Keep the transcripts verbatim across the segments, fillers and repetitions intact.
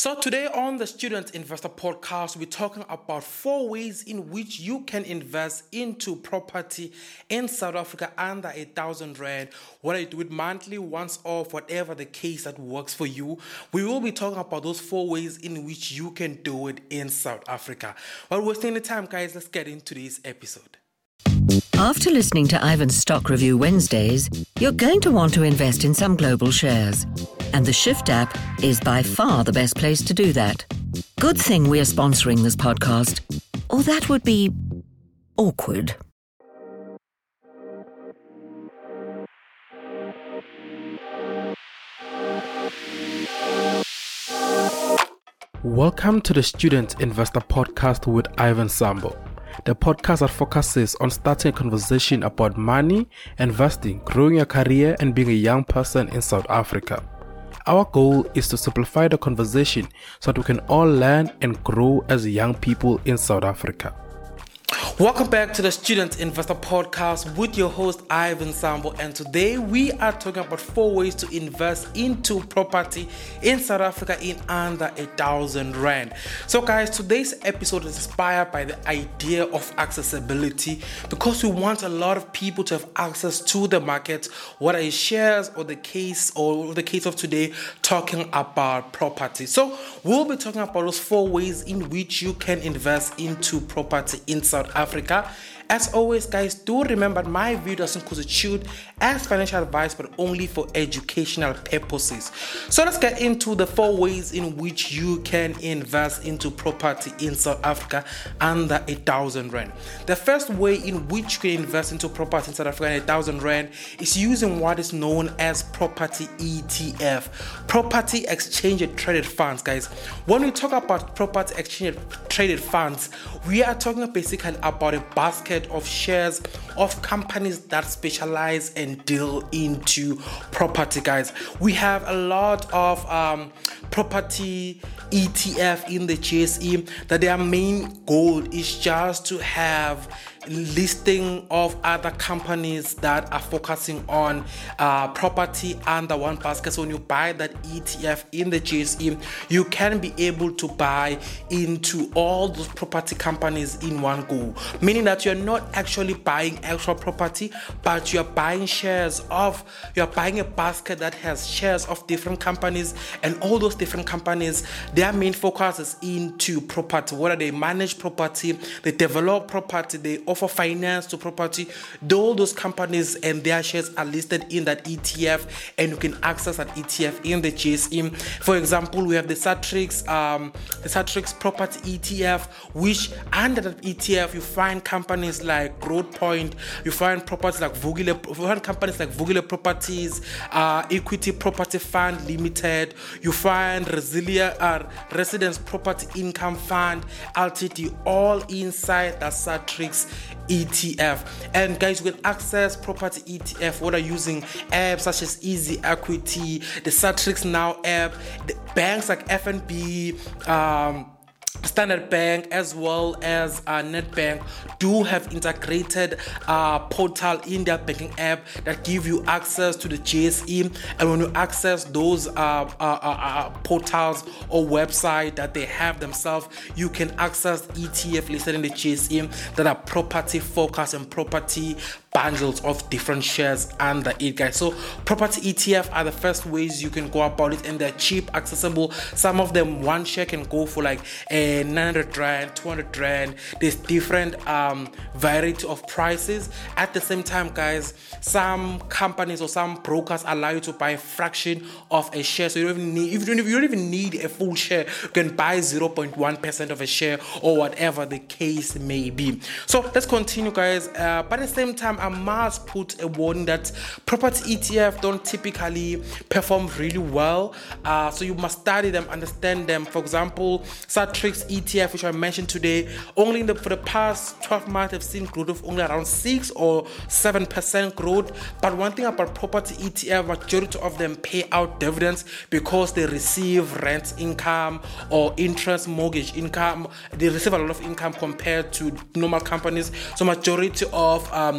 So today on the Student Investor Podcast, we're talking about four ways in which you can invest into property in South Africa under a thousand rand. Whether you do it monthly, once off, whatever the case that works for you. We will be talking about those four ways in which you can do it in South Africa. While wasting the time, guys, let's get into this episode. After listening to Ivan's Stock Review Wednesdays, you're going to want to invest in some global shares. And the Shift app is by far the best place to do that. Good thing we're sponsoring this podcast, or that would be awkward. Welcome to the Student Investor Podcast with Ivan Sambo, the podcast that focuses on starting a conversation about money, investing, growing your career, and being a young person in South Africa. Our goal is to simplify the conversation so that we can all learn and grow as young people in South Africa. Welcome back to the Student Investor Podcast with your host Ivan Sambo, and today we are talking about four ways to invest into property in South Africa in under a thousand rand. So guys, today's episode is inspired by the idea of accessibility because we want a lot of people to have access to the market, whether it's shares or the case or the case of today talking about property. So we'll be talking about those four ways in which you can invest into property in South Africa. Africa. As always, guys, do remember my video doesn't constitute as financial advice but only for educational purposes. So let's get into the four ways in which you can invest into property in South Africa under a thousand rand. The first way in which you can invest into property in South Africa under a thousand rand is using what is known as property E T F, property exchange traded funds. Guys, when we talk about property exchange traded funds, we are talking basically about a basket of shares of companies that specialize and deal into property. Guys, we have a lot of um, property E T F in the J S E that their main goal is just to have listing of other companies that are focusing on uh, property under one basket. So when you buy that E T F in the J S E, you can be able to buy into all those property companies in one go, meaning that you're not actually buying actual property, but you're buying shares of, you're buying a basket that has shares of different companies, and all those different companies, their main focus is into property, whether they manage property, they develop property, they offer finance to property. All those companies and their shares are listed in that E T F, and you can access that E T F in the J S E. For example, we have the Satrix, um, the Satrix Property E T F, which under that E T F you find companies like Growthpoint, you find properties like Vugile, you find companies like Vugile Properties, uh, Equity Property Fund Limited, you find Resilia, uh, Residence Property Income Fund Ltd, all inside the Satrix E T F. And guys, you can access property E T F whether using apps such as Easy Equity, the Satrix Now app, the banks like F N B, um, Standard Bank, as well as uh, Nedbank do have integrated uh, portal in their banking app that give you access to the J S E. And when you access those uh, uh, uh, uh, portals or website that they have themselves, you can access E T F listed in the J S E that are property focused and property bundles of different shares under it, guys. So property E T F are the first ways you can go about it, and they're cheap, accessible. Some of them, one share can go for like a nine hundred rand, two hundred rand. There's different um variety of prices. At the same time, guys, some companies or some brokers allow you to buy a fraction of a share, so you don't even need if you don't, you don't even need a full share. You can buy zero point one percent of a share or whatever the case may be. So let's continue, guys. Uh, but at the same time, I must put a warning that property E T F don't typically perform really well. Uh, so you must study them, understand them. For example, Satrix E T F, which I mentioned today, only in the, for the past twelve months, I've seen growth of only around six or seven percent growth. But one thing about property E T F, majority of them pay out dividends because they receive rent income or interest mortgage income. They receive a lot of income compared to normal companies. So majority of um,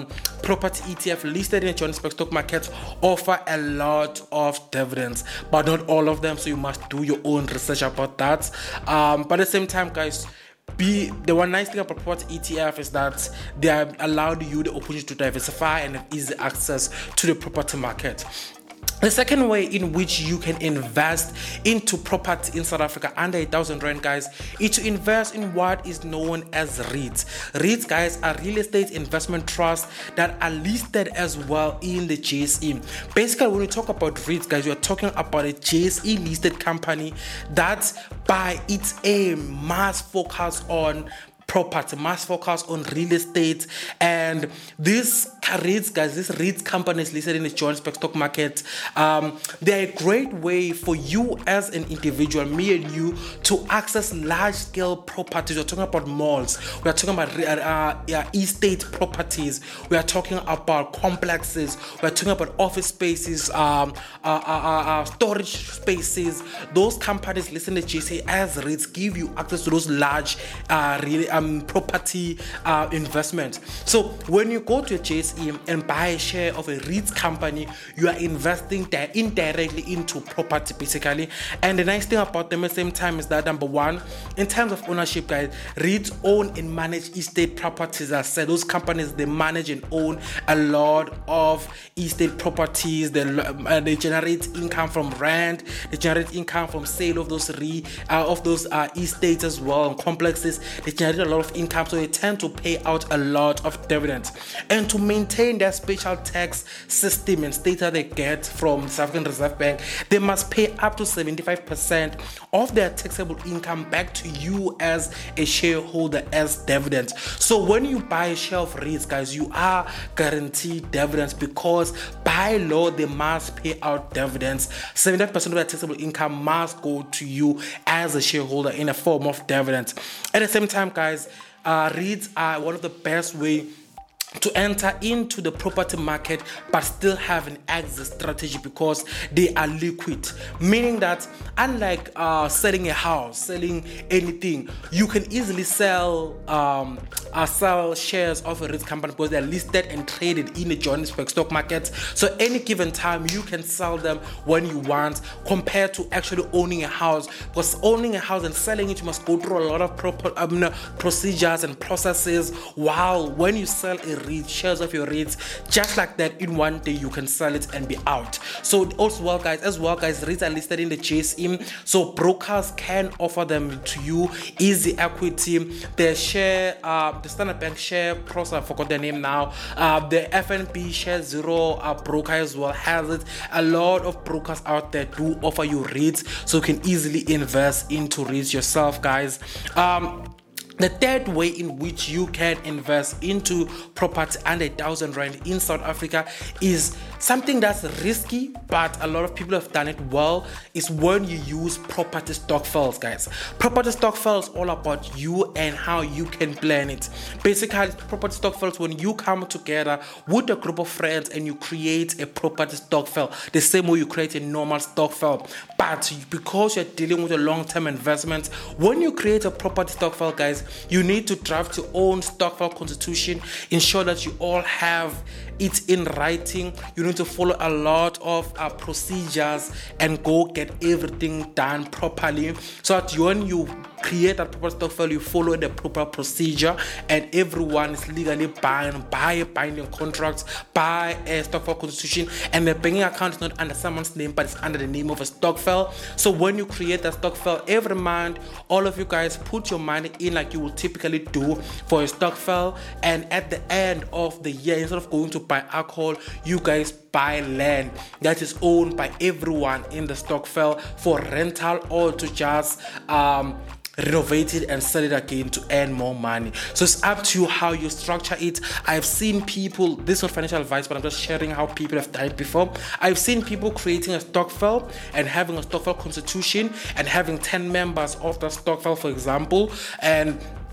property E T F listed in the Johannesburg stock market offer a lot of dividends, but not all of them, so you must do your own research about that. Um, but at the same time, guys, Be the one nice thing about property E T F is that they are allowed you the opportunity to diversify and have easy access to the property market. The second way in which you can invest into property in South Africa under a thousand rand, guys, is to invest in what is known as REITs. REITs, guys, are real estate investment trusts that are listed as well in the J S E. Basically, when we talk about REITs, guys, we are talking about a J S E listed company that by its aim must focus on property, must focus on real estate. And these REITs, guys, these REITs companies listed in the Johannesburg stock market, um, they're a great way for you as an individual, me and you, to access large scale properties. We're talking about malls, we're talking about uh, uh, estate properties, we are talking about complexes, we're talking about office spaces, um, uh, uh, uh, storage spaces. Those companies listed in the J S E as REITs give you access to those large uh, really Um, property uh, investment. So when you go to a J S E and buy a share of a REITs company, you are investing there indirectly into property, basically. And the nice thing about them at the same time is that, number one, in terms of ownership, guys, REITs own and manage estate properties. As I said, those companies, they manage and own a lot of estate properties. They, uh, they generate income from rent, they generate income from sale of those re uh, of those uh, estates as well, and complexes. They generate a lot of income, so they tend to pay out a lot of dividends. And to maintain their special tax system and status they get from the South African Reserve Bank, they must pay up to seventy-five percent of their taxable income back to you as a shareholder as dividends. So when you buy a share of REITs, guys, you are guaranteed dividends because by law they must pay out dividends. seventy-five percent of their taxable income must go to you as a shareholder in a form of dividends. At the same time, guys, uh, REITs are one of the best way to enter into the property market but still have an exit strategy because they are liquid, meaning that unlike uh, selling a house, selling anything, you can easily sell um, uh, sell shares of a REIT company because they're listed and traded in the Johannesburg stock market. So any given time you can sell them when you want, compared to actually owning a house, because owning a house and selling it, you must go through a lot of proper um, procedures and processes, while when you sell a REIT, shares of your REITs, just like that, in one day you can sell it and be out. So also well guys as well guys REITs are listed in the J S E, so brokers can offer them to you easy equity. The share uh the Standard Bank share process, I forgot the name now, uh the F N B Share Zero uh, broker as well has it. A lot of brokers out there do offer you REITs, so you can easily invest into REITs yourself, guys. um The third way in which you can invest into property under a thousand rand in South Africa is something that's risky, but a lot of people have done it well, is when you use property stokvels, guys. Property stokvel is all about you and how you can plan it. Basically, property stokvels, when you come together with a group of friends and you create a property stokvel, the same way you create a normal stokvel, but because you're dealing with a long-term investment, when you create a property stokvel, guys, you need to draft your own stokvel constitution, ensure that you all have it in writing. You need to follow a lot of uh, procedures and go get everything done properly, so that when you create a proper stokvel, you follow the proper procedure and everyone is legally bound by a binding contract, by a stokvel constitution, and the banking account is not under someone's name but it's under the name of a stokvel. So when you create a stokvel, every month all of you guys put your money in like you will typically do for a stokvel, and at the end of the year, instead of going to buy alcohol, you guys buy land that is owned by everyone in the stokvel for rental or to just um renovate it and sell it again to earn more money. So it's up to you how you structure it. I've seen people, this is not financial advice, but I'm just sharing how people have done it before. I've seen people creating a stokvel and having a stokvel constitution and having ten members of the stokvel, for example, and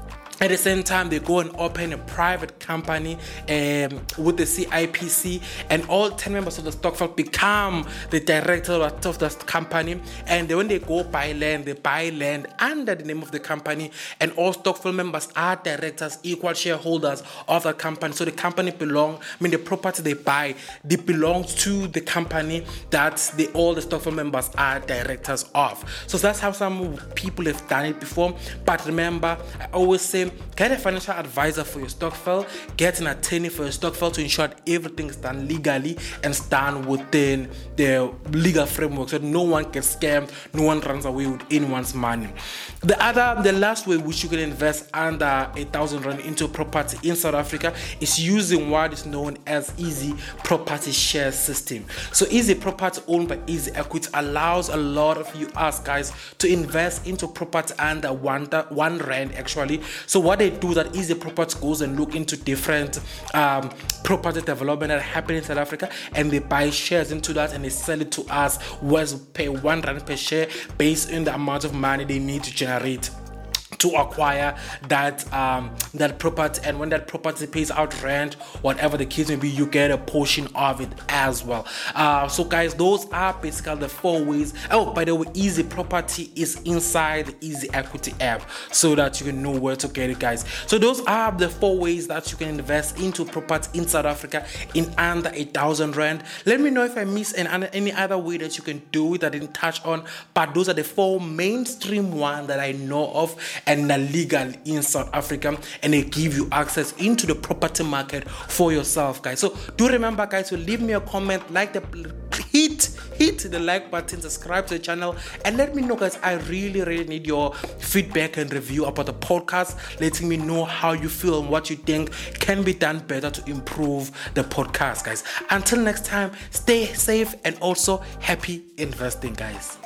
At the same time, they go and open a private company um, with the C I P C, and all ten members of the Stokvel become the director of the company. And when they go buy land, they buy land under the name of the company, and all Stokvel members are directors, equal shareholders of the company. So the company belong, I mean the property they buy, they belongs to the company that they all the Stokvel members are directors of. So that's how some people have done it before. But remember, I always say, get a financial advisor for your Stokvel, get an attorney for your Stokvel to ensure that everything is done legally and done within the legal framework, so no one gets scammed, no one runs away with anyone's money. The other, the last way which you can invest under a thousand rand into property in South Africa is using what is known as Easy Property Share System. So Easy Property, owned by Easy Equity, allows a lot of you us guys to invest into property under one, one rand actually. So what they do, that Easy Property goes and look into different um, property development that happen in South Africa, and they buy shares into that and they sell it to us, whereas we pay one rand per share based on the amount of money they need to generate to acquire that um, that property. And when that property pays out rent, whatever the case may be, you get a portion of it as well. Uh, so guys, those are basically the four ways. Oh, by the way, Easy Property is inside the Easy Equity app, so that you can know where to get it, guys. So those are the four ways that you can invest into property in South Africa in under a thousand rand. Let me know if I missed any, any other way that you can do it that I didn't touch on, but those are the four mainstream ones that I know of and are legal in South Africa, and they give you access into the property market for yourself, guys. So do remember, guys, to leave me a comment, like the hit hit the like button, subscribe to the channel, and let me know, guys. I really really need your feedback and review about the podcast, letting me know how you feel and what you think can be done better to improve the podcast, guys. Until next time, stay safe and also happy investing, guys.